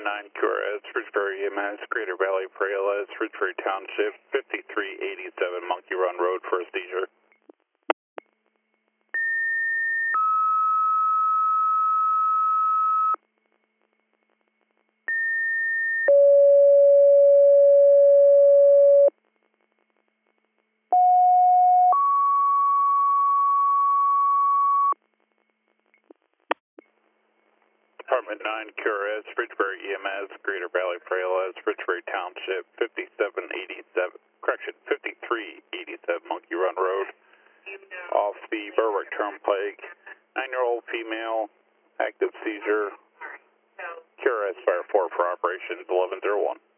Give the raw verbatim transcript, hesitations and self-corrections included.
nine Q R S, Ridgebury E M S, Greater Valley for A L S, Ridgebury Township, fifty-three eighty-seven Monkey Run Road for a seizure. Department nine Q R S, Ridgebury E M S, Greater Valley for A L S, Ridgebury Township, fifty-seven eighty-seven, correction, fifty-three eighty-seven Monkey Run Road, off the Berwick Turnpike, nine-year-old female, active seizure, Q R S Fire four for operations eleven oh one.